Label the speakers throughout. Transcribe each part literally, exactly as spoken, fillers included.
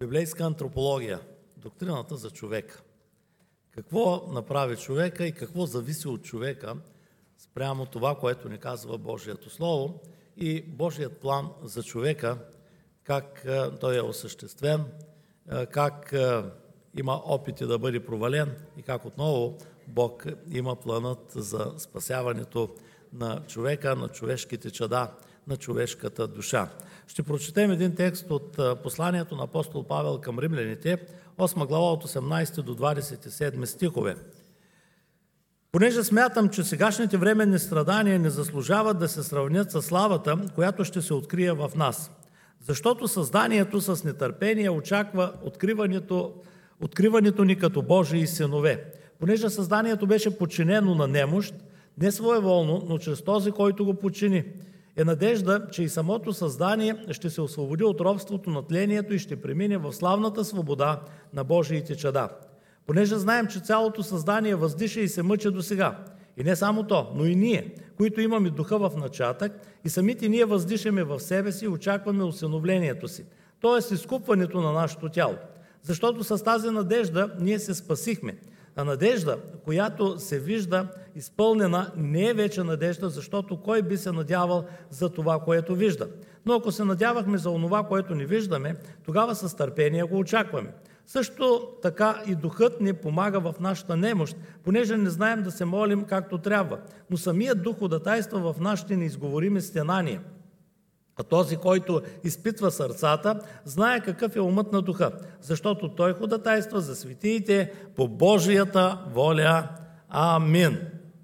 Speaker 1: библейска антропология, доктрината за човека. Какво направи човека и какво зависи от човека спрямо това, което ни казва Божието Слово и Божият план за човека, как той е осъществен, как има опити да бъде провален и как отново Бог има планът за спасяването на човека, на човешките чада, на човешката душа. Ще прочетем един текст от посланието на апостол Павел към римляните, осма глава от осемнадесети до двадесет и седми стихове. Понеже смятам, че сегашните временни страдания не заслужават да се сравнят с славата, която ще се открие в нас. Защото създанието с нетърпение очаква откриването, откриването ни като Божии синове. Понеже създанието беше подчинено на немощ, не своеволно, но чрез този, който го подчини. Е надежда, че и самото създание ще се освободи от робството на тлението и ще премине в славната свобода на Божиите чада. Понеже знаем, че цялото създание въздиша и се мъчи досега. И не само то, но и ние, които имаме духа в начатък, и самите ние въздишаме в себе си и очакваме усиновлението си, т.е. изкупването на нашето тяло. Защото с тази надежда ние се спасихме. А надежда, която се вижда изпълнена, не е вече надежда, защото кой би се надявал за това, което вижда. Но ако се надявахме за онова, което не виждаме, тогава с търпение го очакваме. Също така и духът ни помага в нашата немощ, понеже не знаем да се молим както трябва, но самият дух ходатайства в нашите неизговорими стенания. А този, който изпитва сърцата, знае какъв е умът на духа, защото той ходатайства за светиите по Божията воля. Амин.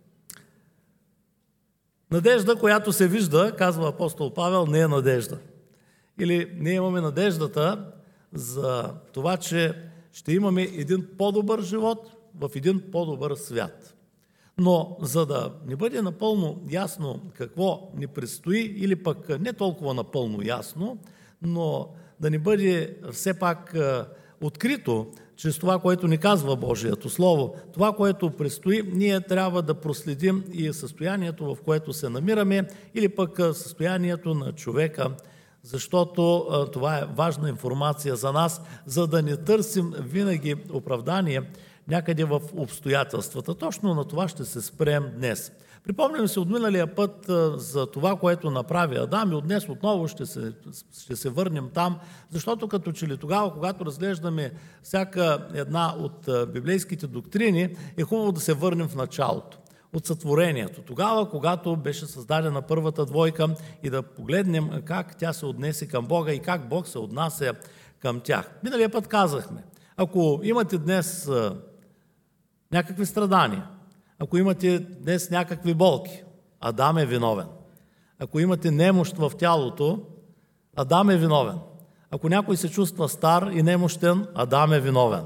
Speaker 1: Надежда, която се вижда, казва апостол Павел, не е надежда. Или ние имаме надеждата за това, че ще имаме един по-добър живот в един по-добър свят. Но за да не бъде напълно ясно какво ни предстои, или пък не толкова напълно ясно, но да ни бъде все пак открито чрез това, което ни казва Божието Слово, това, което предстои, ние трябва да проследим и състоянието, в което се намираме, или пък състоянието на човека, защото това е важна информация за нас, за да не търсим винаги оправдание някъде в обстоятелствата. Точно на това ще се спрем днес. Припомням се от миналия път за това, което направи Адам, и от днес отново ще се, ще се върнем там, защото като че ли тогава, когато разглеждаме всяка една от библейските доктрини, е хубаво да се върнем в началото, от сътворението. Тогава, когато беше създадена първата двойка, и да погледнем как тя се отнесе към Бога и как Бог се отнася към тях. Миналия път казахме, ако имате днес някакви страдания, ако имате днес някакви болки, Адам е виновен. Ако имате немощ в тялото, Адам е виновен. Ако някой се чувства стар и немощен, Адам е виновен.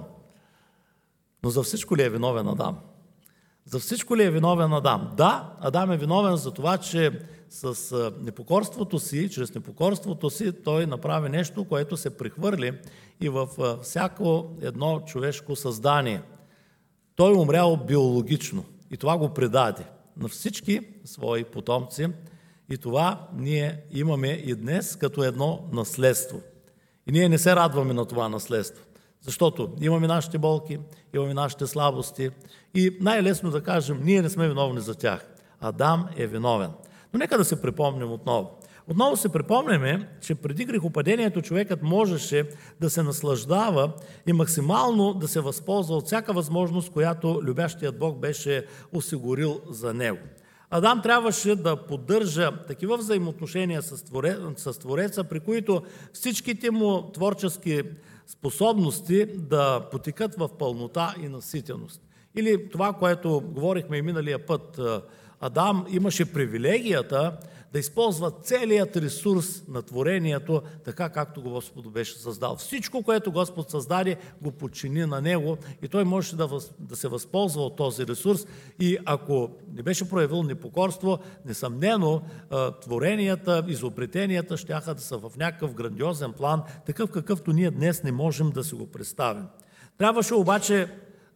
Speaker 1: Но за всичко ли е виновен Адам? За всичко ли е виновен Адам? Да, Адам е виновен за това, че с непокорството си, чрез непокорството си, той направи нещо, което се прехвърли и във всяко едно човешко създание. Той умрял биологично и това го предаде на всички свои потомци, и това ние имаме и днес като едно наследство. И ние не се радваме на това наследство, защото имаме нашите болки, имаме нашите слабости и най-лесно да кажем, ние не сме виновни за тях. Адам е виновен. Но нека да се припомним отново. Отново се припомняме, че преди грехопадението човекът можеше да се наслаждава и максимално да се възползва от всяка възможност, която любящият Бог беше осигурил за него. Адам трябваше да поддържа такива взаимоотношения с, творе, с Твореца, при които всичките му творчески способности да потекат в пълнота и наситеност. Или това, което говорихме и миналия път, Адам имаше привилегията да използва целият ресурс на творението, така както Господ беше създал. Всичко, което Господ създаде, го подчини на него и той можеше да, въз, да се възползва от този ресурс. И ако не беше проявил непокорство, несъмнено творенията, изобретенията щяха да са в някакъв грандиозен план, такъв какъвто ние днес не можем да си го представим. Трябваше обаче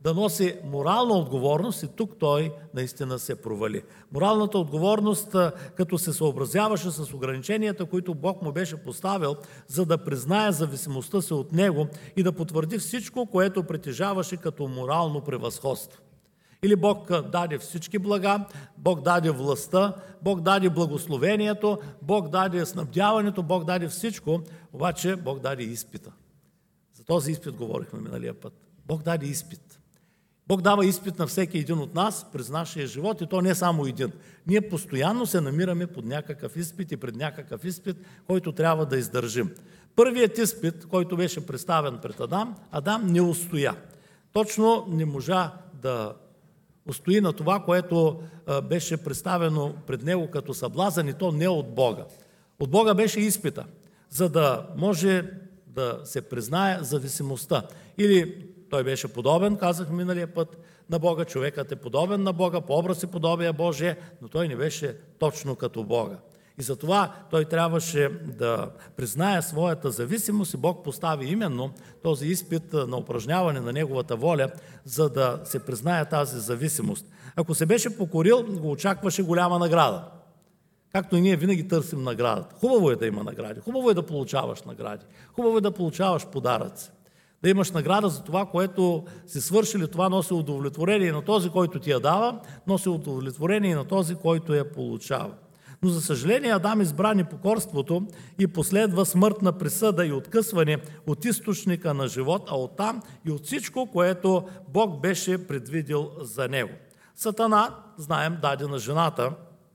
Speaker 1: да носи морална отговорност и тук той наистина се провали. Моралната отговорност, като се съобразяваше с ограниченията, които Бог му беше поставил, за да признае зависимостта си от него и да потвърди всичко, което притежаваше като морално превъзходство. Или Бог даде всички блага, Бог даде властта, Бог даде благословението, Бог даде снабдяването, Бог даде всичко, обаче Бог даде изпита. За този изпит говорихме миналия път. Бог даде изпит. Бог дава изпит на всеки един от нас през нашия живот и то не само един. Ние постоянно се намираме под някакъв изпит и пред някакъв изпит, който трябва да издържим. Първият изпит, който беше представен пред Адам, Адам не устоя. Точно не можа да устои на това, което беше представено пред него като съблазън и то не от Бога. От Бога беше изпита, за да може да се признае зависимостта. Или той беше подобен, казах миналия път, на Бога, човекът е подобен на Бога, по образ и подобие Божие, но той не беше точно като Бога. И затова той трябваше да признае своята зависимост и Бог постави именно този изпит на упражняване на неговата воля, за да се признае тази зависимост. Ако се беше покорил, го очакваше голяма награда. Както и ние винаги търсим наградата. Хубаво е да има награди, хубаво е да получаваш награди, хубаво е да получаваш подаръци. Да имаш награда за това, което си свършили, това носи удовлетворение на този, който ти я дава, носи удовлетворение на този, който я получава. Но за съжаление Адам избра непокорството и последва смъртна присъда и откъсване от източника на живот, а оттам и от всичко, което Бог беше предвидил за него. Сатана, знаем, даде на жената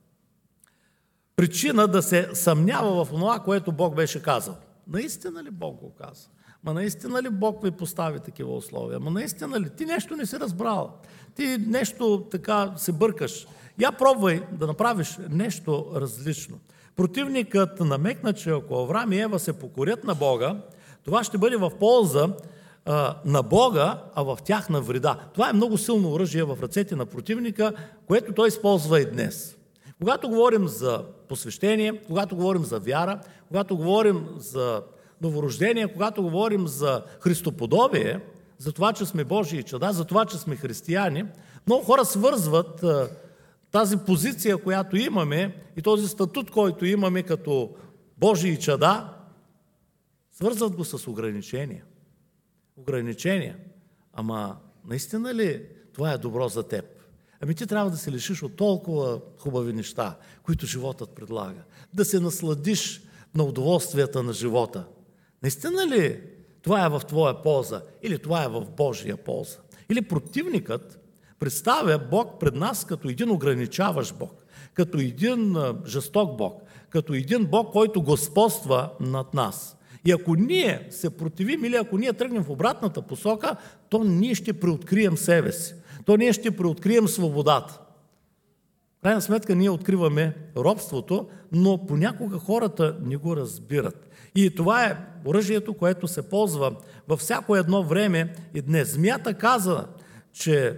Speaker 1: причина да се съмнява в това, което Бог беше казал. Наистина ли Бог го каза? Ма наистина ли Бог ви постави такива условия? Ма наистина ли? Ти нещо не си разбрала. Ти нещо така се бъркаш. Я пробвай да направиш нещо различно. Противникът намекна, че ако Авраам и Ева се покорят на Бога, това ще бъде в полза а, на Бога, а в тяхна вреда. Това е много силно оръжие в ръцете на противника, което той използва и днес. Когато говорим за посвещение, когато говорим за вяра, когато говорим за новорождение, когато говорим за христоподобие, за това, че сме Божии чада, за това, че сме християни, много хора свързват тази позиция, която имаме и този статут, който имаме като Божии чада, свързват го с ограничения. Ограничения. Ама наистина ли това е добро за теб? Ами ти трябва да се лишиш от толкова хубави неща, които животът предлага. Да се насладиш на удоволствията на живота. Наистина ли това е в твоя полза или това е в Божия полза? Или противникът представя Бог пред нас като един ограничаващ Бог, като един жесток Бог, като един Бог, който господства над нас. И ако ние се противим или ако ние тръгнем в обратната посока, то ние ще преоткрием себе си. То ние ще преоткрием свободата. В крайна сметка ние откриваме робството, но понякога хората не го разбират. И това е оръжието, което се ползва във всяко едно време и днес. Змията каза, че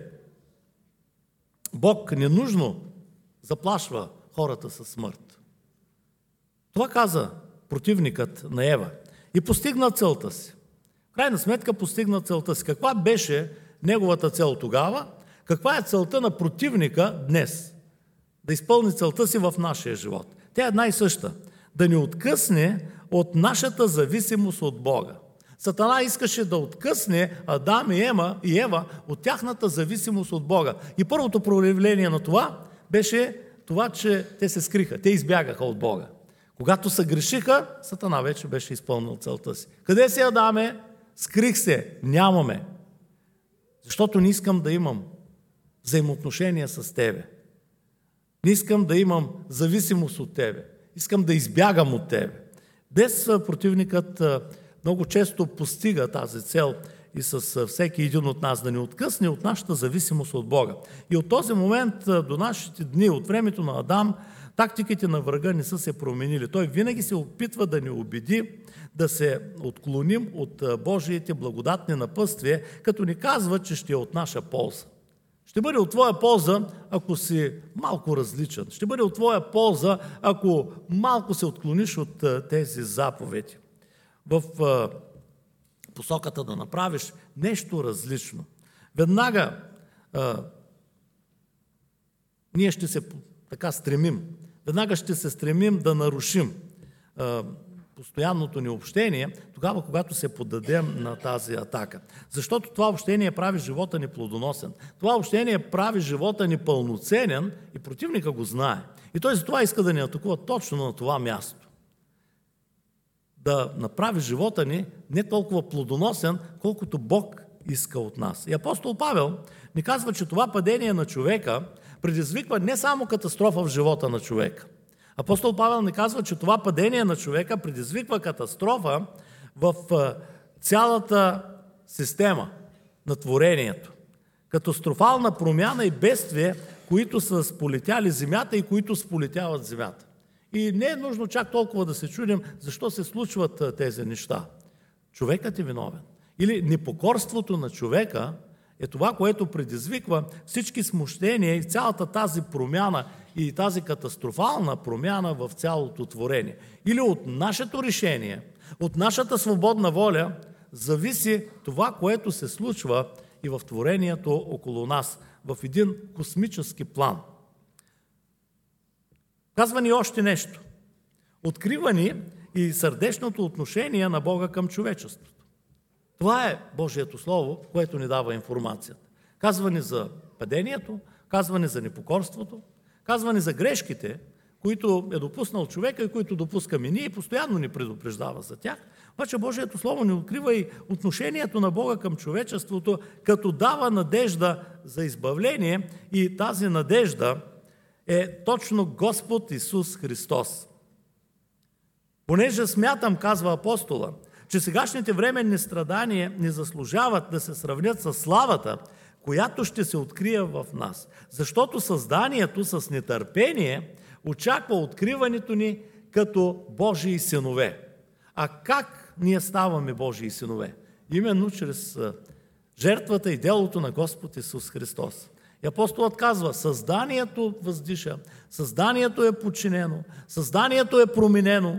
Speaker 1: Бог ненужно заплашва хората със смърт. Това каза противникът на Ева и постигна целта си. В крайна сметка постигна целта си. Каква беше неговата цел тогава? Каква е целта на противника днес? Да изпълни целта си в нашия живот. Тя е една и съща. Да ни откъсне от нашата зависимост от Бога. Сатана искаше да откъсне Адам и Ева, и Ева от тяхната зависимост от Бога. И първото проявление на това беше това, че те се скриха, те избягаха от Бога. Когато се грешиха, Сатана вече беше изпълнил целта си. Къде си, Адаме? Скрих се, нямаме. Защото не искам да имам взаимоотношения с тебе. Не искам да имам зависимост от тебе. Искам да избягам от тебе. Днес противникът много често постига тази цел и с всеки един от нас да ни откъсне от нашата зависимост от Бога. И от този момент до нашите дни, от времето на Адам, тактиките на врага не са се променили. Той винаги се опитва да ни убеди да се отклоним от Божиите благодатни напътствия, като ни казва, че ще е от наша полза. Ще бъде от твоя полза, ако си малко различен. Ще бъде от твоя полза, ако малко се отклониш от тези заповеди. В посоката да направиш нещо различно. Веднага а, ние ще се така стремим, веднага ще се стремим да нарушим а, постоянното ни общение, тогава, когато се поддадем на тази атака. Защото това общение прави живота ни плодоносен. Това общение прави живота ни пълноценен и противника го знае. И той затова иска да ни атакува точно на това място. Да направи живота ни не толкова плодоносен, колкото Бог иска от нас. И апостол Павел ни казва, че това падение на човека предизвиква не само катастрофа в живота на човека. Апостол Павел ни казва, че това падение на човека предизвиква катастрофа в цялата система на творението. Катастрофална промяна и бедствие, които са сполетяли земята и които сполетяват земята. И не е нужно чак толкова да се чудим защо се случват тези неща. Човекът е виновен. Или непокорството на човека е това, което предизвиква всички смущения и цялата тази промяна и тази катастрофална промяна в цялото творение. Или от нашето решение, от нашата свободна воля зависи това, което се случва и в творението около нас, в един космически план. Казва ни още нещо. Открива ни и сърдечното отношение на Бога към човечеството. Това е Божието Слово, което ни дава информацията. Казва ни за падението, казва ни за непокорството, казва ни за грешките, които е допуснал човека и които допускаме ние, и постоянно ни предупреждава за тях. Обаче Божието Слово ни открива и отношението на Бога към човечеството, като дава надежда за избавление, и тази надежда е точно Господ Исус Христос. Понеже смятам, казва апостола, че сегашните временни страдания не заслужават да се сравнят с славата, която ще се открие в нас. Защото създанието с нетърпение очаква откриването ни като Божии синове. А как ние ставаме Божии синове? Именно чрез жертвата и делото на Господ Исус Христос. И апостолът казва, създанието въздиша, създанието е подчинено, създанието е променено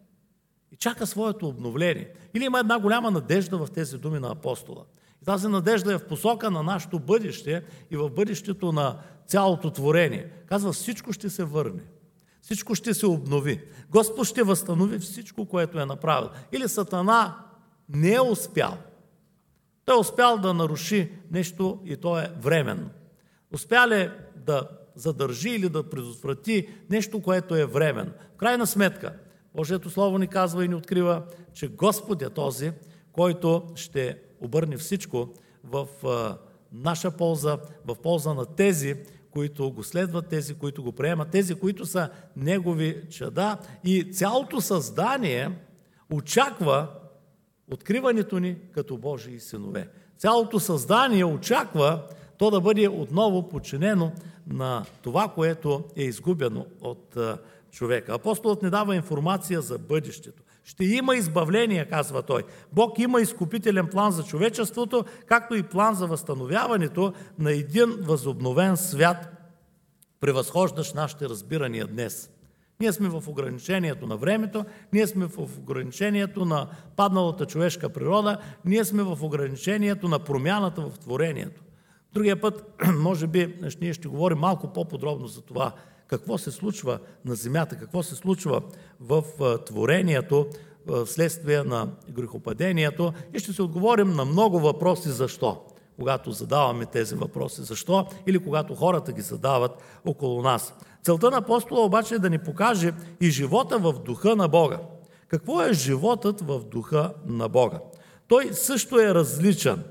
Speaker 1: и чака своето обновление. Или има една голяма надежда в тези думи на апостола. И тази надежда е в посока на нашето бъдеще и в бъдещето на цялото творение. Казва, всичко ще се върне. Всичко ще се обнови. Господ ще възстанови всичко, което е направил. Или Сатана не е успял. Той е успял да наруши нещо и то е временно. Успя ли да задържи или да предотврати нещо, което е временно. В крайна сметка, Божието Слово ни казва и ни открива, че Господ е този, който ще обърне всичко в наша полза, в полза на тези, които го следват, тези, които го приемат, тези, които са Негови чада. И цялото създание очаква откриването ни като Божии синове. Цялото създание очаква то да бъде отново подчинено на това, което е изгубено от човека. Апостолът ни дава информация за бъдещето. Ще има избавление, казва той. Бог има изкупителен план за човечеството, както и план за възстановяването на един възобновен свят, превъзхождащ нашите разбирания днес. Ние сме в ограничението на времето, ние сме в ограничението на падналата човешка природа, ние сме в ограничението на промяната в творението. Другия път, може би, ние ще говорим малко по-подробно за това, какво се случва на земята, какво се случва в творението вследствие на грехопадението, и ще се отговорим на много въпроси защо, когато задаваме тези въпроси защо или когато хората ги задават около нас. Целта на апостола обаче е да ни покаже и живота в духа на Бога. Какво е животът в духа на Бога? Той също е различен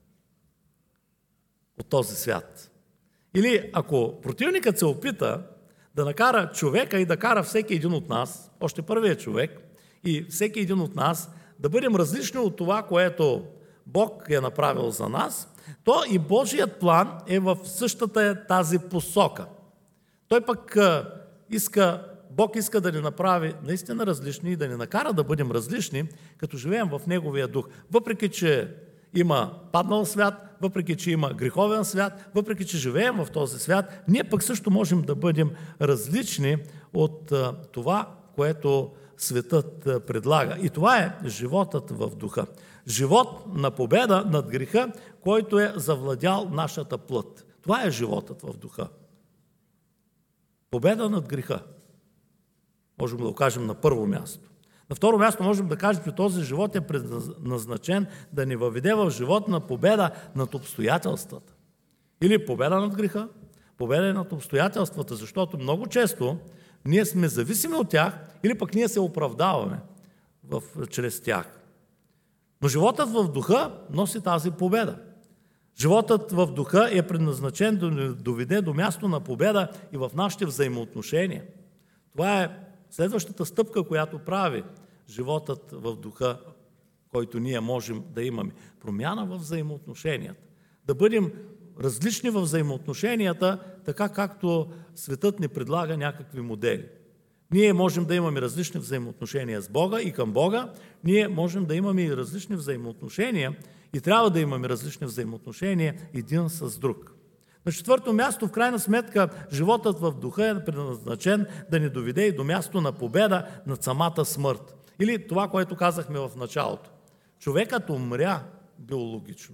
Speaker 1: от този свят. Или ако противникът се опита да накара човека и да кара всеки един от нас, още първият човек, и всеки един от нас да бъдем различни от това, което Бог е направил за нас, то и Божият план е в същата тази посока. Той пък иска, Бог иска да ни направи наистина различни и да ни накара да бъдем различни, като живеем в Неговия дух. Въпреки че има паднал свят, въпреки че има греховен свят, въпреки че живеем в този свят, ние пък също можем да бъдем различни от това, което светът предлага. И това е животът в духа. Живот на победа над греха, който е завладял нашата плът. Това е животът в духа. Победа над греха. Можем да го кажем на първо място. На второ място можем да кажем, че този живот е предназначен да ни въведе в живот на победа над обстоятелствата. Или победа над греха, победа над обстоятелствата, защото много често ние сме зависими от тях или пък ние се оправдаваме в, чрез тях. Но животът в духа носи тази победа. Животът в духа е предназначен да ни доведе до място на победа и в нашите взаимоотношения. Това е следващата стъпка, която прави животът в духа, който ние можем да имаме. Промяна в взаимоотношенията. Да бъдем различни в взаимоотношенията, така както светът ни предлага някакви модели. Ние можем да имаме различни взаимоотношения с Бога и към Бога, ние можем да имаме и различни взаимоотношения и трябва да имаме различни взаимоотношения един с друг. На четвърто място, в крайна сметка, животът в духа е предназначен да ни доведе и до място на победа над самата смърт. Или това, което казахме в началото. Човекът умря биологично.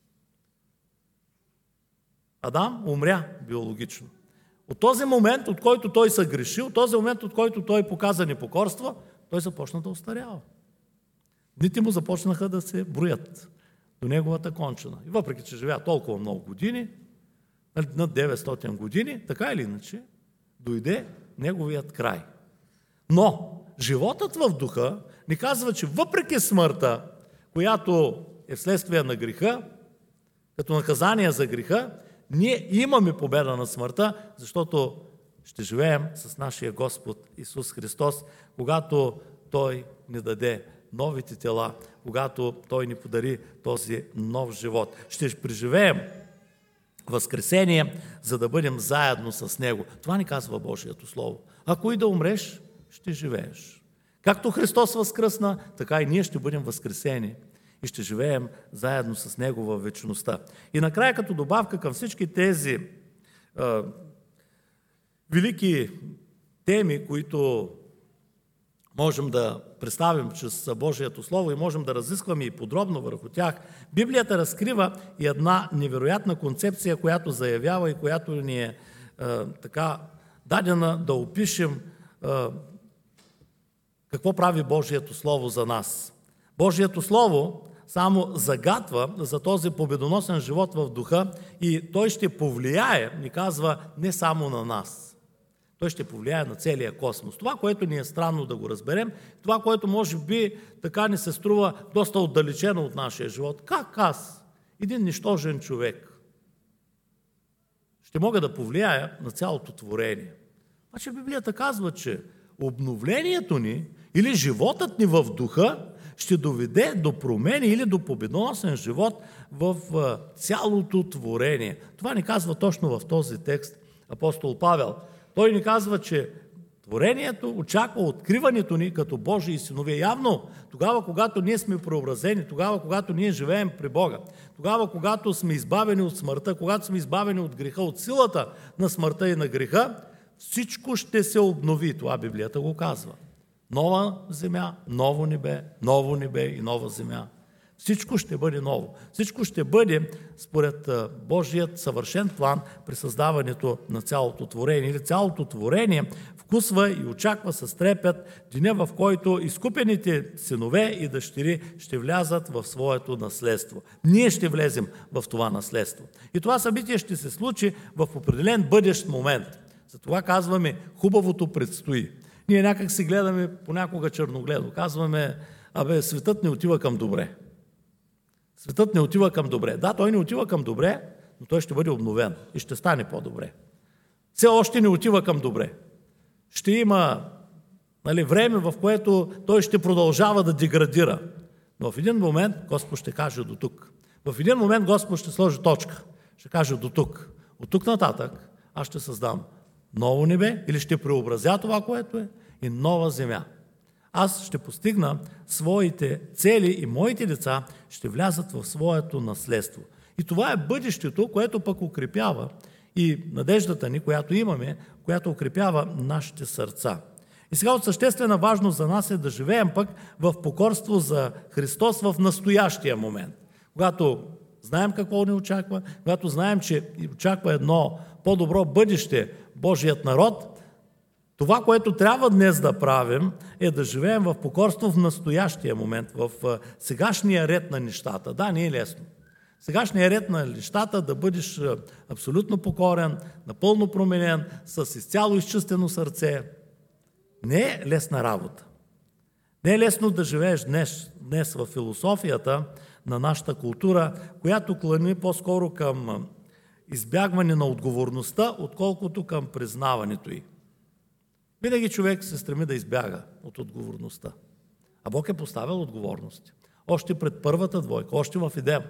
Speaker 1: Адам умря биологично. От този момент, от който той съгреши, от този момент, от който той показа непокорство, той започна да остарява. Дните му започнаха да се броят до неговата кончина. И въпреки, че живя толкова много години, над деветстотин години, така или иначе, дойде неговият край. Но животът в духа ни казва, че въпреки смъртта, която е вследствие на греха, като наказание за греха, ние имаме победа над смъртта, защото ще живеем с нашия Господ Исус Христос, когато Той ни даде новите тела, когато Той ни подари този нов живот. Ще преживеем възкресение, за да бъдем заедно с Него. Това ни казва Божието Слово. Ако и да умреш, ще живееш. Както Христос възкръсна, така и ние ще бъдем възкресени и ще живеем заедно с Него във вечността. И накрая, като добавка към всички тези а, велики теми, които можем да представим чрез Божието Слово и можем да разискваме и подробно върху тях, Библията разкрива и една невероятна концепция, която заявява и която ни е а, така дадена да опишем а, какво прави Божието Слово за нас. Божието Слово само загатва за този победоносен живот в духа и той ще повлияе, ни казва, не само на нас. Той ще повлияе на целия космос. Това, което ни е странно да го разберем, това, което може би така ни се струва доста отдалечено от нашия живот. Как аз, един нищожен човек, ще мога да повлияя на цялото творение? Значи Библията казва, че обновлението ни или животът ни в духа ще доведе до промени или до победоносен живот в цялото творение. Това ни казва точно в този текст апостол Павел. Той ни казва, че творението очаква откриването ни като Божии синове. Явно тогава, когато ние сме преобразени, тогава, когато ние живеем при Бога, тогава, когато сме избавени от смъртта, когато сме избавени от греха, от силата на смъртта и на греха, всичко ще се обнови. Това Библията го казва. Нова земя, ново небе, ново небе и нова земя. Всичко ще бъде ново. Всичко ще бъде според Божият съвършен план при създаването на цялото творение. Или цялото творение вкусва и очаква с трепет деня, в който изкупените синове и дъщери ще влязат в своето наследство. Ние ще влезем в това наследство. И това събитие ще се случи в определен бъдещ момент. Затова казваме, хубавото предстои. Ние някак си гледаме понякога черногледо. Казваме, абе, светът не отива към добре. Светът не отива към добре. Да, той не отива към добре, но той ще бъде обновен и ще стане по-добре. Все още не отива към добре. Ще има, нали, време, в което той ще продължава да деградира. Но в един момент Господ ще каже до тук. В един момент Господ ще сложи точка. Ще каже до тук. От тук нататък аз ще създам ново небе или ще преобразя това, което е, и нова земя. Аз ще постигна своите цели и моите деца ще влязат в своето наследство. И това е бъдещето, което пък укрепява и надеждата ни, която имаме, която укрепява нашите сърца. И сега от съществена важност за нас е да живеем пък в покорство за Христос в настоящия момент. Когато знаем какво ни очаква, когато знаем, че очаква едно по-добро бъдеще Божият народ, това, което трябва днес да правим, е да живеем в покорство в настоящия момент, в сегашния ред на нещата. Да, не е лесно. Сегашния ред на нещата да бъдеш абсолютно покорен, напълно променен, с изцяло изчистено сърце. Не е лесна работа. Не е лесно да живееш днес, днес в философията на нашата култура, която клани по-скоро към избягване на отговорността, отколкото към признаването й. Винаги човек се стреми да избяга от отговорността. А Бог е поставил отговорности. Още пред първата двойка, още в Едем.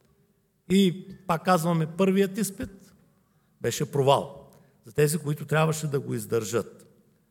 Speaker 1: И пак казваме, първият изпит беше провал за тези, които трябваше да го издържат.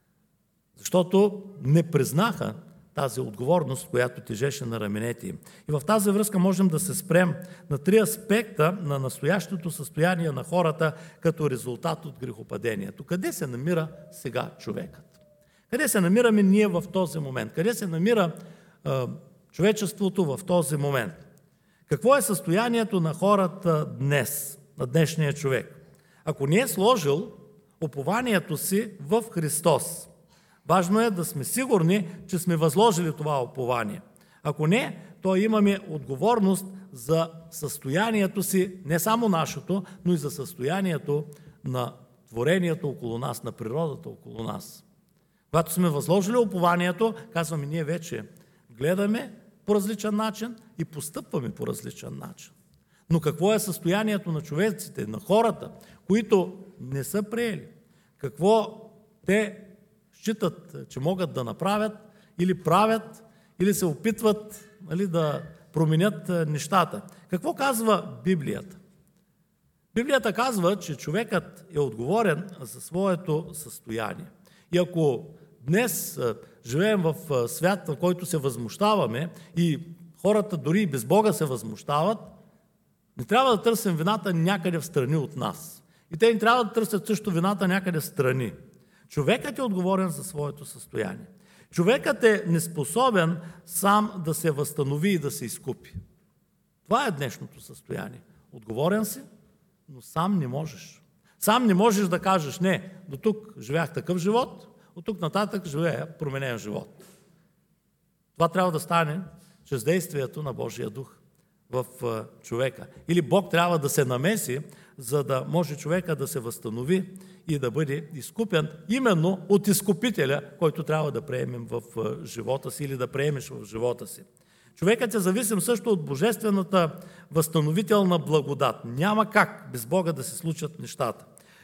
Speaker 1: Защото не признаха тази отговорност, която тежеше на раменете им. И в тази връзка можем да се спрем на три аспекта на настоящото състояние на хората като резултат от грехопадението. Къде се намира сега човекът? Къде се намираме ние в този момент? Къде се намира а, човечеството в този момент? Какво е състоянието на хората днес, на днешния човек? Ако не е сложил упованието си в Христос, важно е да сме сигурни, че сме възложили това упование. Ако не, то имаме отговорност за състоянието си, не само нашето, но и за състоянието на творението около нас, на природата около нас. Когато сме възложили упованието, казваме, ние вече гледаме по различен начин и постъпваме по различен начин. Но какво е състоянието на човеците, на хората, които не са приели? Какво те считат, че могат да направят или правят, или се опитват, нали, да променят нещата? Какво казва Библията? Библията казва, че човекът е отговорен за своето състояние. И ако днес живеем в свят, в който се възмущаваме и хората дори и без Бога се възмущават, не трябва да търсим вината някъде в страни от нас. И те не трябва да търсят също вината някъде в страни. Човекът е отговорен за своето състояние. Човекът е неспособен сам да се възстанови и да се изкупи. Това е днешното състояние. Отговорен си, но сам не можеш. Сам не можеш да кажеш, не, до тук живях такъв живот, от тук нататък живея променен живот. Това трябва да стане чрез действието на Божия дух в човека. Или Бог трябва да се намеси, за да може човека да се възстанови и да бъде изкупен именно от изкупителя, който трябва да приемем в живота си или да приемеш в живота си. Човекът е зависим също от божествената възстановителна благодат. Няма как без Бога да се случат нещата.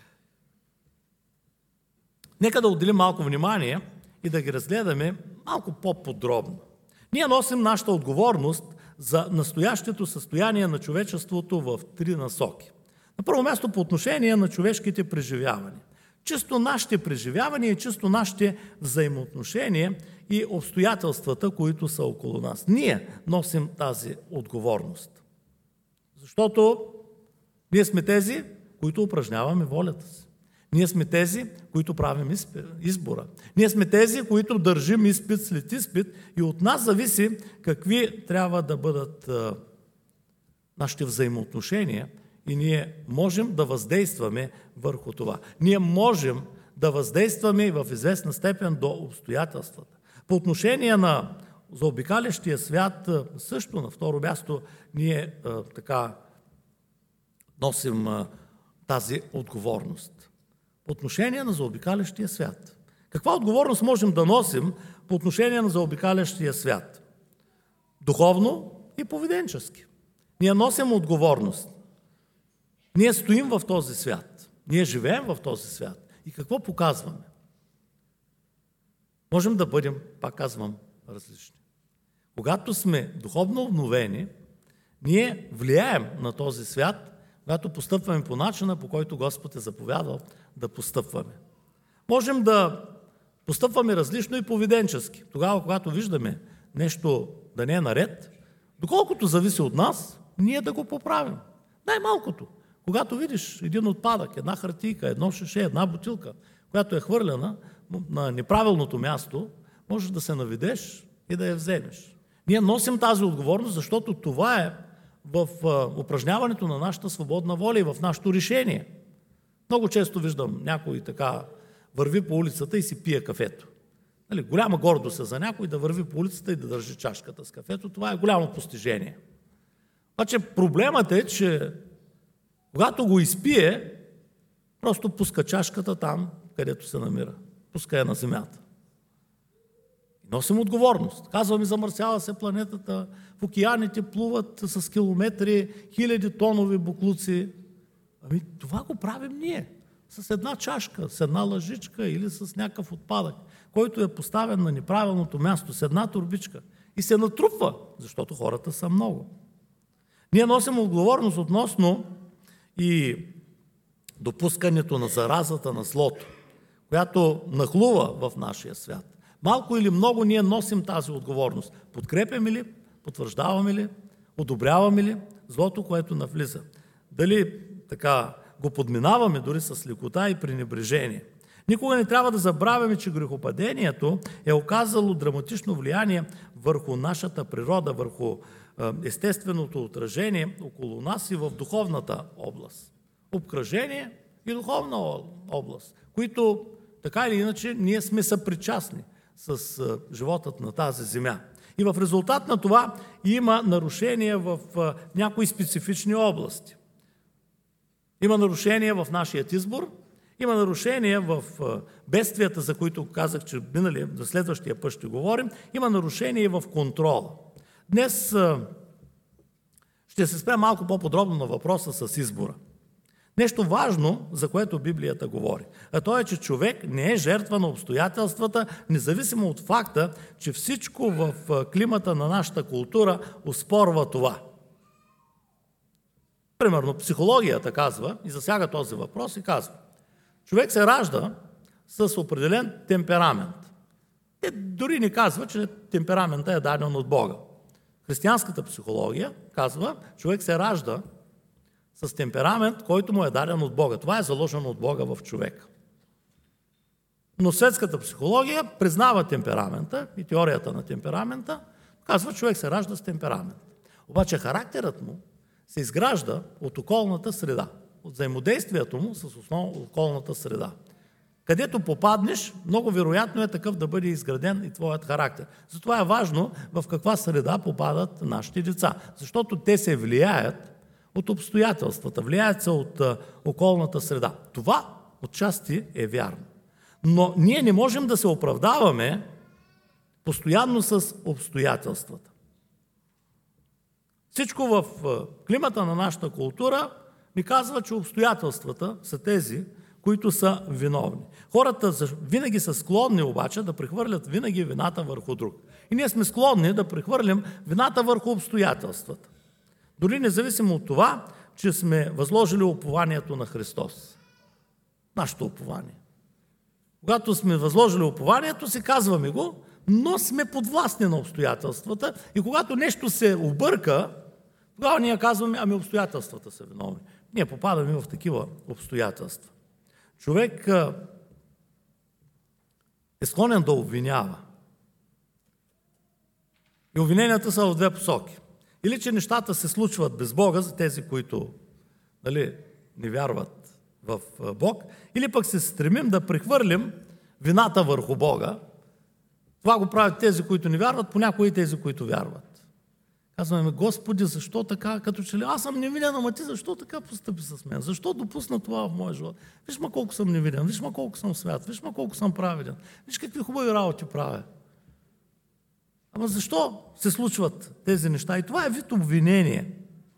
Speaker 1: Нека да отделим малко внимание и да ги разгледаме малко по-подробно. Ние носим нашата отговорност за настоящето състояние на човечеството в три насоки. На първо място по отношение на човешките преживявания. Чисто нашите преживявания и чисто нашите взаимоотношения и обстоятелствата, които са около нас. Ние носим тази отговорност. Защото ние сме тези, които упражняваме волята си. Ние сме тези, които правим избора. Ние сме тези, които държим изпит след изпит и от нас зависи какви трябва да бъдат а, нашите взаимоотношения и ние можем да въздействаме върху това. Ние можем да въздействаме в известна степен до обстоятелствата. По отношение на заобикалящия свят, също на второ място ние а, така носим а, тази отговорност. По отношение на заобикалящия свят. Каква отговорност можем да носим по отношение на заобикалящия свят? Духовно и поведенчески. Ние носим отговорност. Ние стоим в този свят. Ние живеем в този свят. И какво показваме? Можем да бъдем, пак казвам, различни. Когато сме духовно обновени, ние влияем на този свят, когато постъпваме по начина, по който Господ е заповядал да постъпваме. Можем да постъпваме различно и поведенчески. Тогава, когато виждаме нещо да не е наред, доколкото зависи от нас, ние да го поправим. Най-малкото. Когато видиш един отпадък, една хартийка, едно шише, една бутилка, която е хвърлена, на неправилното място, можеш да се наведеш и да я вземеш. Ние носим тази отговорност, защото това е в упражняването на нашата свободна воля и в нашето решение. Много често виждам някой така върви по улицата и си пие кафето. Нали, голяма гордост е за някой да върви по улицата и да държи чашката с кафето. Това е голямо постижение. Обаче проблемът е, че когато го изпие, просто пуска чашката там, където се намира. Пуска я на земята. И носим отговорност. Казваме, замърсява се планетата, в океаните плуват с километри, хиляди тонови боклуци. Ами това го правим ние. С една чашка, с една лъжичка или с някакъв отпадък, който е поставен на неправилното място, с една турбичка. И се натрупва, защото хората са много. Ние носим отговорност относно и допускането на заразата на злото, която нахлува в нашия свят. Малко или много ние носим тази отговорност. Подкрепяме ли, потвърждаваме ли, одобряваме ли злото, което навлиза? Дали така го подминаваме дори с лекота и пренебрежение? Никога не трябва да забравяме, че грехопадението е оказало драматично влияние върху нашата природа, върху естественото отражение около нас и в духовната област. Обкръжение и духовна област, които така или иначе ние сме съпричастни с животът на тази земя. И в резултат на това има нарушения в някои специфични области. Има нарушения в нашият избор, има нарушения в бедствията, за които казах, че минали, за следващия път ще говорим, има нарушения и в контрола. Днес ще се спря малко по-подробно на въпроса с избора. Нещо важно, за което Библията говори, а то е, че човек не е жертва на обстоятелствата, независимо от факта, че всичко в климата на нашата култура оспорва това. Примерно, психологията казва, и засяга този въпрос, и казва, човек се ражда с определен темперамент. Те дори не казва, че темпераментът е даден от Бога. Християнската психология казва, човек се ражда с темперамент, който му е даден от Бога. Това е заложено от Бога в човека. Но светската психология признава темперамента и теорията на темперамента, казва, човек се ражда с темперамент. Обаче характерът му се изгражда от околната среда, от взаимодействието му с основно околната среда. Където попаднеш, много вероятно е такъв да бъде изграден и твоят характер. Затова е важно в каква среда попадат нашите деца, защото те се влияят от обстоятелствата, влияят се от а, околната среда. Това отчасти е вярно. Но ние не можем да се оправдаваме постоянно с обстоятелствата. Всичко в а, климата на нашата култура ни казва, че обстоятелствата са тези, които са виновни. Хората винаги са склонни обаче да прехвърлят винаги вината върху друг. И ние сме склонни да прехвърлим вината върху обстоятелствата. Дори независимо от това, че сме възложили упованието на Христос. Нашето упование. Когато сме възложили упованието си, казваме го, но сме подвластни на обстоятелствата и когато нещо се обърка, тогава ние казваме, ами обстоятелствата са виновни. Ние попадаме в такива обстоятелства. Човек е склонен да обвинява. И обвиненията са в две посоки. Или че нещата се случват без Бога за тези, които нали, не вярват в Бог, или пък се стремим да прехвърлим вината върху Бога. Това го правят тези, които не вярват, понякога и тези, които вярват. Казваме, Господи, защо така, като че ли аз съм невинен, ама ти защо така постъпи с мен? Защо допусна това в моя живот? Виж ма колко съм невинен, виж ма колко съм свят, виж ма колко съм праведен, виж какви хубави работи правя. Ама защо се случват тези неща? И това е вид обвинение.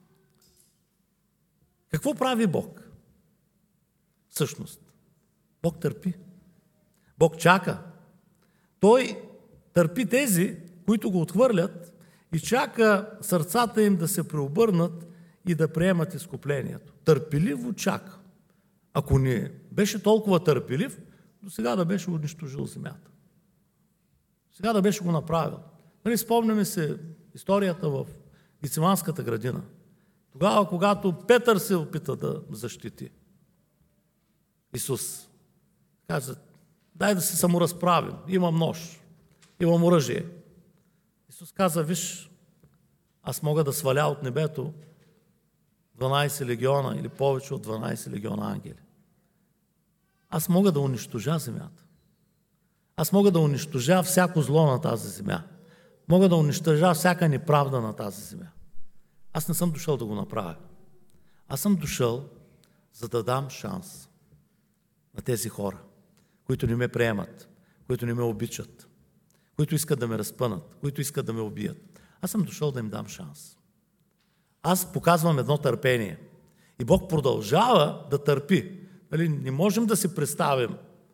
Speaker 1: Какво прави Бог? Всъщност, Бог търпи. Бог чака. Той търпи тези, които го отхвърлят и чака сърцата им да се преобърнат и да приемат изкуплението. Търпеливо чака. Ако не беше толкова търпелив, до сега да беше унищожил земята. Сега да беше го направил. Нали, спомняме се историята в Гециманската градина. Тогава, когато Петър се опита да защити Исус. Каза, дай да се саморазправим. Имам нож, имам оръжие. Исус каза, виж, аз мога да сваля от небето дванайсет легиона или повече от дванайсет легиона ангели. Аз мога да унищожа земята. Аз мога да унищожа всяко зло на тази земя. Мога да унищожа всяка неправда на тази земя. Аз не съм дошъл да го направя. Аз съм дошъл, за да дам шанс на тези хора, които не ме приемат, които не ме обичат, които искат да ме разпънат, които искат да ме убият. Аз съм дошъл да им дам шанс. Аз показвам едно търпение. И Бог продължава да търпи. Нали, не можем да си представим,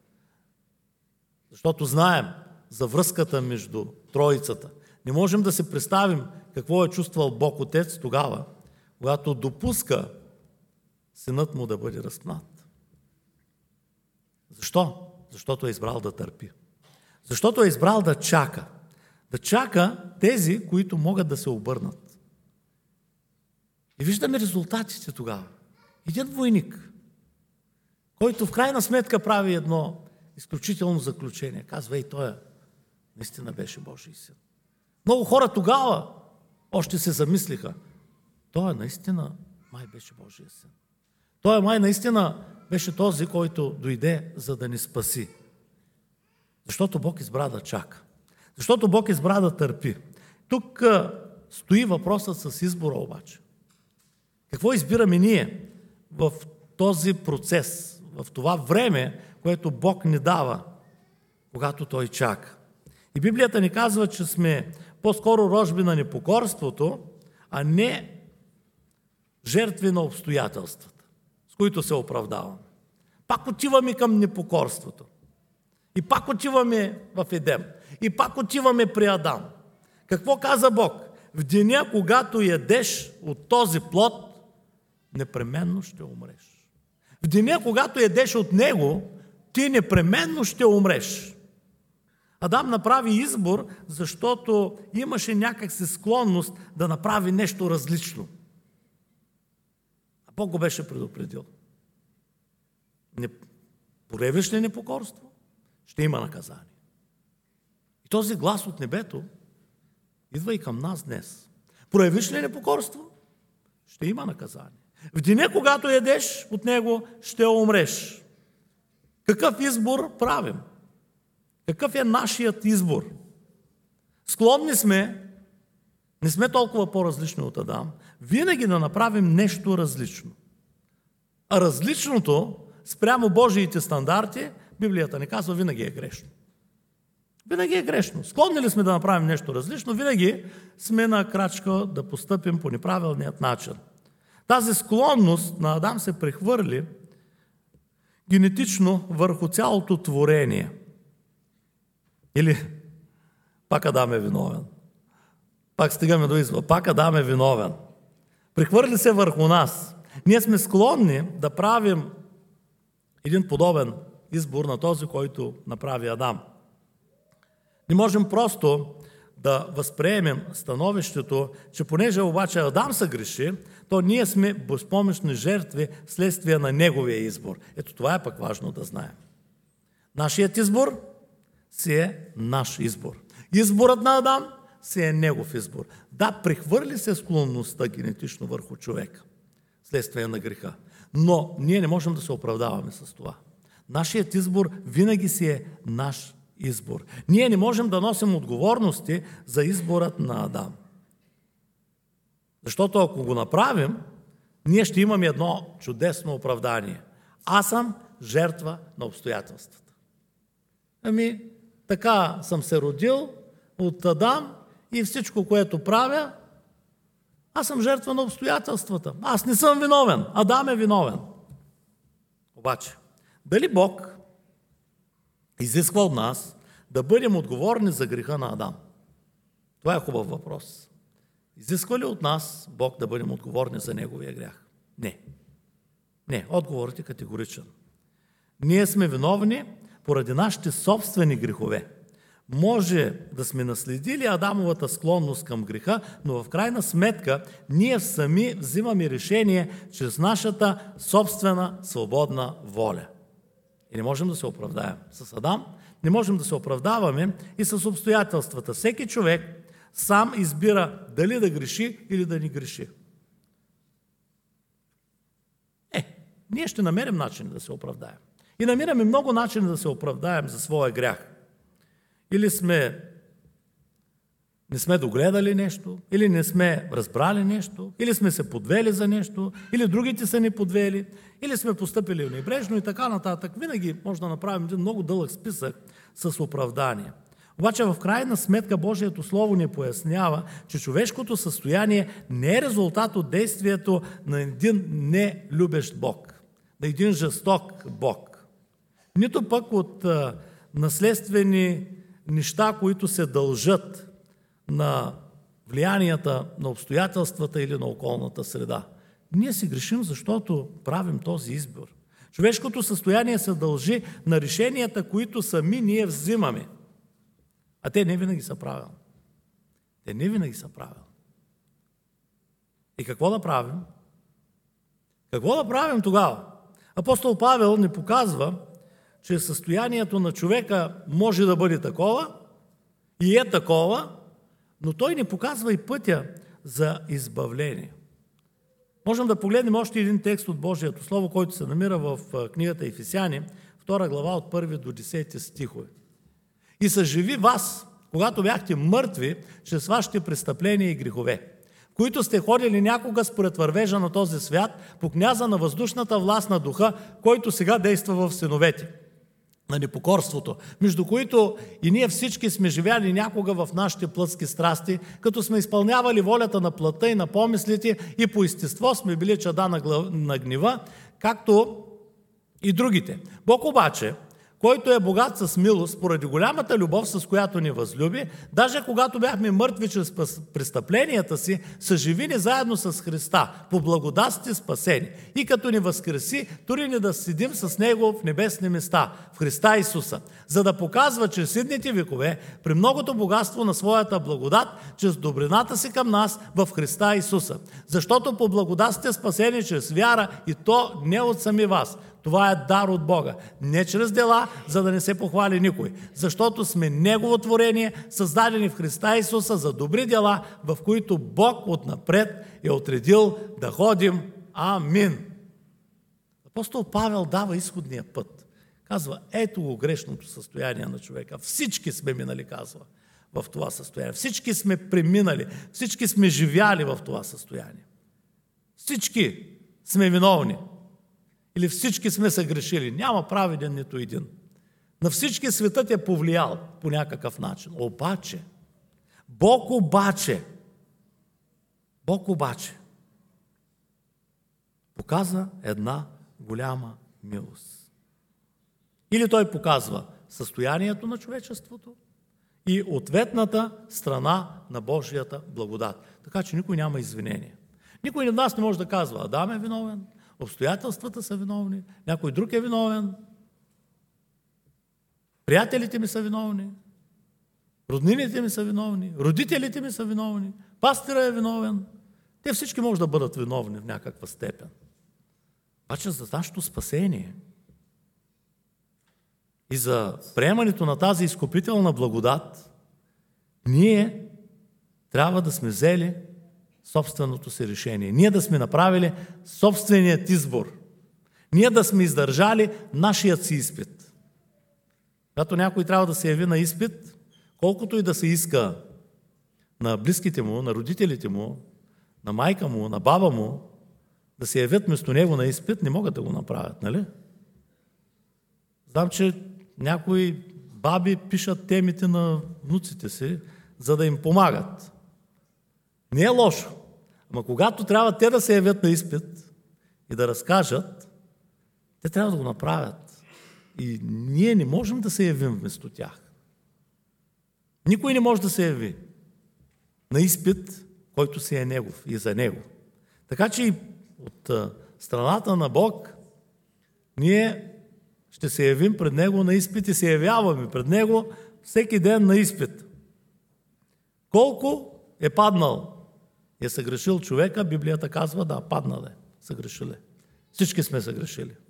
Speaker 1: защото знаем за връзката между Троицата. Не можем да си представим какво е чувствал Бог Отец тогава, когато допуска синът му да бъде разпнат. Защо? Защото е избрал да търпи. Защото е избрал да чака. Да чака тези, които могат да се обърнат. И виждаме резултатите тогава. Един войник, който в крайна сметка прави едно изключително заключение. Казва, и той наистина беше Божий син. Много хора тогава още се замислиха. Той наистина май беше Божия син. Той май наистина беше този, който дойде, за да ни спаси. Защото Бог избра да чака. Защото Бог избра да търпи. Тук стои въпросът с избора обаче. Какво избираме ние в този процес, в това време, което Бог ни дава, когато Той чака? И Библията ни казва, че сме по-скоро рожби на непокорството, а не жертви на обстоятелствата, с които се оправдаваме. Пак отиваме към непокорството. И пак отиваме в Едем. И пак отиваме при Адам. Какво каза Бог? В деня, когато ядеш от този плод, непременно ще умреш. В деня, когато ядеш от него, ти непременно ще умреш. Адам направи избор, защото имаше някакси склонност да направи нещо различно. А Бог го беше предупредил. Не проявиш ли непокорство, ще има наказание. И този глас от небето идва и към нас днес. Проявиш ли непокорство, ще има наказание. В деня, когато ядеш от него, ще умреш. Какъв избор правим? Какъв е нашият избор? Склонни сме, не сме толкова по-различни от Адам, винаги да направим нещо различно. А различното, спрямо Божиите стандарти, Библията ни казва, винаги е грешно. Винаги е грешно. Склонни ли сме да направим нещо различно, винаги сме на крачка да постъпим по неправилният начин. Тази склонност на Адам се прехвърли генетично върху цялото творение. Или пак Адам е виновен. Пак стигаме до извода. Пак Адам е виновен. Прехвърли се върху нас. Ние сме склонни да правим един подобен избор на този, който направи Адам. Не можем просто да възприемем становището, че понеже обаче Адам се греши, то ние сме безпомощни жертви следствие на неговия избор. Ето това е пък важно да знаем. Нашият избор си е наш избор. Изборът на Адам си е негов избор. Да, прехвърли се склонността генетично върху човека, следствие на греха. Но ние не можем да се оправдаваме с това. Нашият избор винаги си е наш избор. Ние не можем да носим отговорности за изборът на Адам. Защото ако го направим, ние ще имаме едно чудесно оправдание. Аз съм жертва на обстоятелствата. Ами, така съм се родил от Адам и всичко, което правя, аз съм жертва на обстоятелствата. Аз не съм виновен. Адам е виновен. Обаче, дали Бог изисква от нас да бъдем отговорни за греха на Адам? Това е хубав въпрос. Изисква ли от нас Бог да бъдем отговорни за неговия грях? Не. Не, отговорът е категоричен. Ние сме виновни поради нашите собствени грехове. Може да сме наследили Адамовата склонност към греха, но в крайна сметка ние сами взимаме решение чрез нашата собствена свободна воля. И не можем да се оправдаем. С Адам не можем да се оправдаваме и с обстоятелствата. Всеки човек сам избира дали да греши или да не греши. Е, ние ще намерим начин да се оправдаем. И намираме много начини да се оправдаем за своя грях. Или сме не сме догледали нещо, или не сме разбрали нещо, или сме се подвели за нещо, или другите са ни подвели, или сме постъпили небрежно и така нататък. Винаги може да направим един много дълъг списък с оправдания. Обаче в крайна сметка Божието Слово ни пояснява, че човешкото състояние не е резултат от действието на един нелюбещ Бог, на един жесток Бог. Нито пък от а, наследствени неща, които се дължат на влиянията на обстоятелствата или на околната среда. Ние си грешим, защото правим този избор. Човешкото състояние се дължи на решенията, които сами ние взимаме. А те не винаги са правилни. Те не винаги са правилни. И какво да правим? Какво да правим тогава? Апостол Павел ни показва, че състоянието на човека може да бъде такова и е такова, но той ни показва и пътя за избавление. Можем да погледнем още един текст от Божието Слово, който се намира в книгата Ефесяни, втора глава от първи до десети стихове. И съживи вас, когато бяхте мъртви чрез вашите престъпления и грехове, които сте ходили някога според вървежа на този свят, по княза на въздушната власт на духа, който сега действа в синовете на непокорството, между които и ние всички сме живяли някога в нашите плътски страсти, като сме изпълнявали волята на плътта и на помислите и по естество сме били чада на, глав... на гнева, както и другите. Бог обаче, който е богат с милост, поради голямата любов, с която ни възлюби, даже когато бяхме мъртви чрез престъпленията си, съживи ни заедно с Христа, по благодат сте спасени. И като ни възкреси, тури ни да седим с Него в небесни места, в Христа Исуса, за да показва чрез идните векове, при многото богатство на своята благодат, чрез добрината си към нас в Христа Исуса. Защото по благодат сте спасени чрез вяра и то не от сами вас. Това е дар от Бога. Не чрез дела, за да не се похвали никой. Защото сме Негово творение, създадени в Христа Исуса за добри дела, в които Бог отнапред е отредил да ходим. Амин. Апостол Павел дава изходния път. Казва, ето го грешното състояние на човека. Всички сме минали, казва, в това състояние. Всички сме преминали. Всички сме живяли в това състояние. Всички сме виновни. Или всички сме се грешили. Няма праведен нито един. На всички светът е повлиял по някакъв начин. Обаче, Бог обаче, Бог обаче показа една голяма милост. Или той показва състоянието на човечеството и ответната страна на Божията благодат. Така че никой няма извинение. Никой от нас не може да казва, Адам е виновен, обстоятелствата са виновни, някой друг е виновен, приятелите ми са виновни, роднините ми са виновни, родителите ми са виновни, пастира е виновен. Те всички може да бъдат виновни в някаква степен. Обаче за нашето спасение и за приемането на тази изкупителна благодат, ние трябва да сме взели собственото си решение. Ние да сме направили собственият избор. Ние да сме издържали нашият си изпит. Когато някой трябва да се яви на изпит, колкото и да се иска на близките му, на родителите му, на майка му, на баба му, да се явят вместо него на изпит, не могат да го направят, нали? Знам, че някои баби пишат темите на внуците си, за да им помагат. Не е лошо. Ама когато трябва те да се явят на изпит и да разкажат, те трябва да го направят. И ние не можем да се явим вместо тях. Никой не може да се яви на изпит, който си е негов и за него. Така че и от страната на Бог ние ще се явим пред Него на изпит и се явяваме пред Него всеки ден на изпит. Колко е паднал, е съгрешил човека, Библията казва, да, паднал е, съгрешил е. Всички сме съгрешили.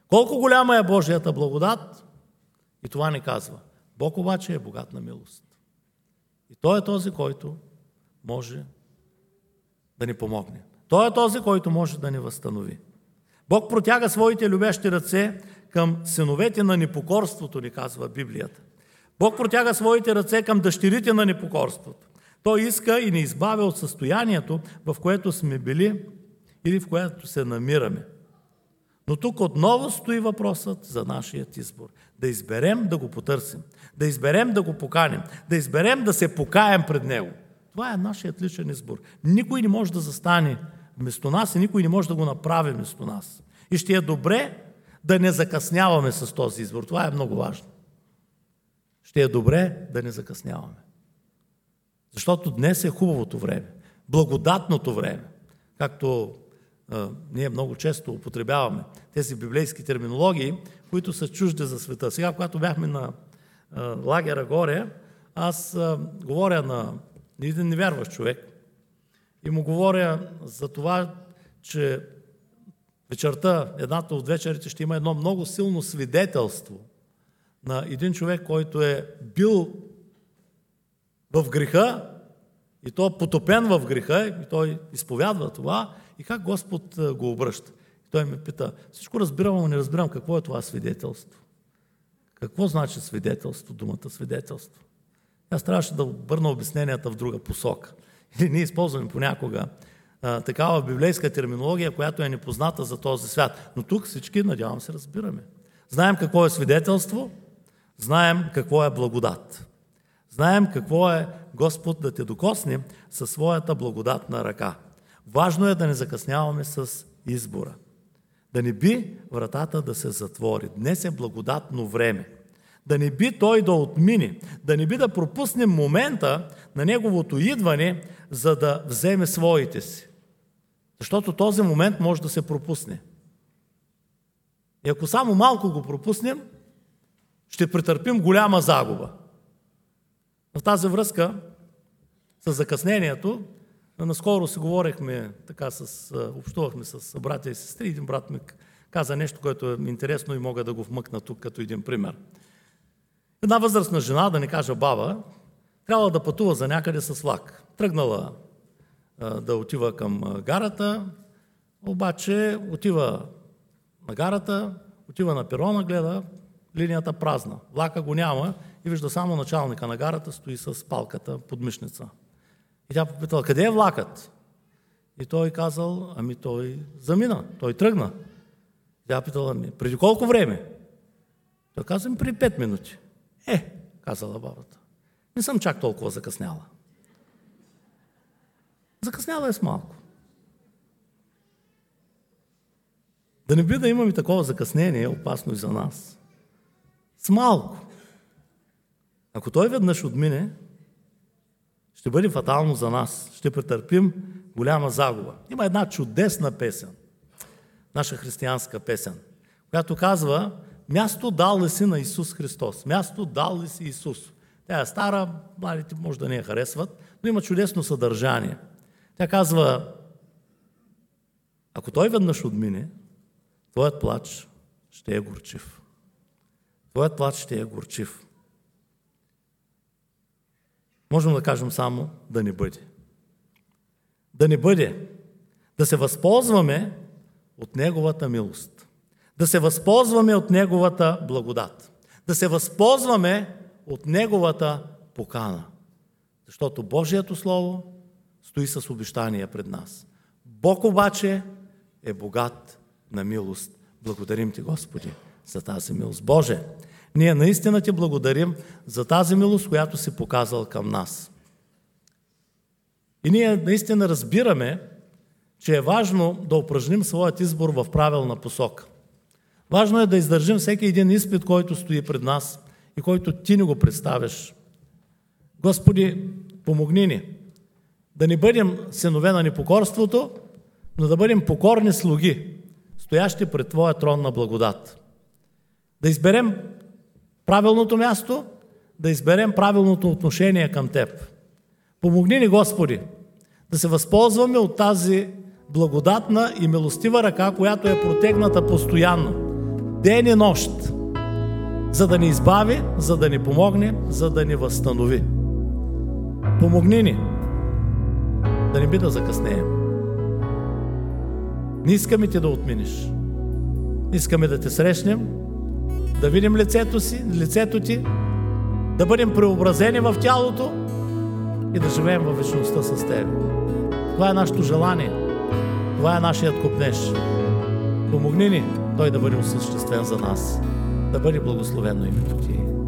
Speaker 1: Колко голяма е Божията благодат? И това ни казва. Бог обаче е богат на милост. И Той е този, който може да ни помогне. Той е този, който може да ни възстанови. Бог протяга своите любящи ръце към синовете на непокорството, ни казва Библията. Бог протяга своите ръце към дъщерите на непокорството. Той иска и ни избавя от състоянието, в което сме били или в което се намираме. Но тук отново стои въпросът за нашият избор. Да изберем да го потърсим, да изберем да го поканим, да изберем да се покаем пред Него. Това е нашият личен избор. Никой не може да застане вместо нас и никой не може да го направи вместо нас. И ще е добре да не закъсняваме с този избор. Това е много важно. Ще е добре да не закъсняваме. Защото днес е хубавото време, благодатното време, както а, ние много често употребяваме тези библейски терминологии, които са чужди за света. Сега, когато бяхме на а, лагера горе, аз а, говоря на един невярващ човек и му говоря за това, че вечерта, едната от вечерите ще има едно много силно свидетелство на един човек, който е бил в греха и то потопен в греха и той изповядва това и как Господ го обръща. И той ме пита, всичко разбирам, но не разбирам какво е това свидетелство. Какво значи свидетелство, думата свидетелство? Аз трябваше да обърна обясненията в друга посока. Или ние използваме понякога а, такава библейска терминология, която е непозната за този свят. Но тук всички, надявам се, разбираме. Знаем какво е свидетелство, знаем какво е благодат. Знаем какво е Господ да те докосне със своята благодатна ръка. Важно е да не закъсняваме с избора. Да не би вратата да се затвори. Днес е благодатно време. Да не би той да отмине. Да не би да пропуснем момента на неговото идване, за да вземе своите си. Защото този момент може да се пропусне. И ако само малко го пропуснем, ще претърпим голяма загуба. В тази връзка с закъснението, наскоро си говорихме, така с, общувахме с братя и сестри. Един брат ми каза нещо, което е интересно и мога да го вмъкна тук като един пример. Една възрастна жена, да не кажа баба, трябва да пътува за някъде с влак. Тръгнала а, да отива към гарата, обаче отива на гарата, отива на перона, гледа линията празна. Влака го няма и вижда само началника на гарата, стои с палката под мишница. И тя попитала, къде е влакът? И той казал, ами той замина, той тръгна. Тя питала, ами преди колко време? Той каза, преди пет минути. Е, казала бабата, не съм чак толкова закъсняла. Закъсняла е с малко. Да не би да имаме такова закъснение, е опасно и за нас. С малко. Ако той веднъж отмине, ще бъде фатално за нас. Ще претърпим голяма загуба. Има една чудесна песен, наша християнска песен, която казва, място дал ли си на Исус Христос? Място дал ли си Исус? Тя е стара, младите може да не я харесват, но има чудесно съдържание. Тя казва, ако той веднъж отмине, твоят плач ще е горчив. Твоят плач ще е горчив. Можем да кажем само да не бъде. Да не бъде. Да се възползваме от Неговата милост. Да се възползваме от Неговата благодат. Да се възползваме от Неговата покана. Защото Божието Слово стои с обещания пред нас. Бог обаче е богат на милост. Благодарим Ти, Господи, за тази милост. Боже, ние наистина Ти благодарим за тази милост, която си показал към нас. И ние наистина разбираме, че е важно да упражним своят избор в правилна посока. Важно е да издържим всеки един изпит, който стои пред нас и който Ти ни го представяш. Господи, помогни ни да не бъдем синове на непокорството, но да бъдем покорни слуги, стоящи пред Твоя трон на благодат. Да изберем правилното място, да изберем правилното отношение към Теб. Помогни ни, Господи, да се възползваме от тази благодатна и милостива ръка, която е протегната постоянно. ден и нощ, за да ни избави, за да ни помогне, за да ни възстанови. Помогни ни, да не би да закъснеем. Не искаме ти да отминеш. Искаме да те срещнем, да видим лицето си, лицето ти, да бъдем преобразени в тялото и да живеем във вечността с теб. Това е нашето желание. Това е нашият копнеж. Помогни ни той да бъде осъществен за нас. Да бъде благословено името ти.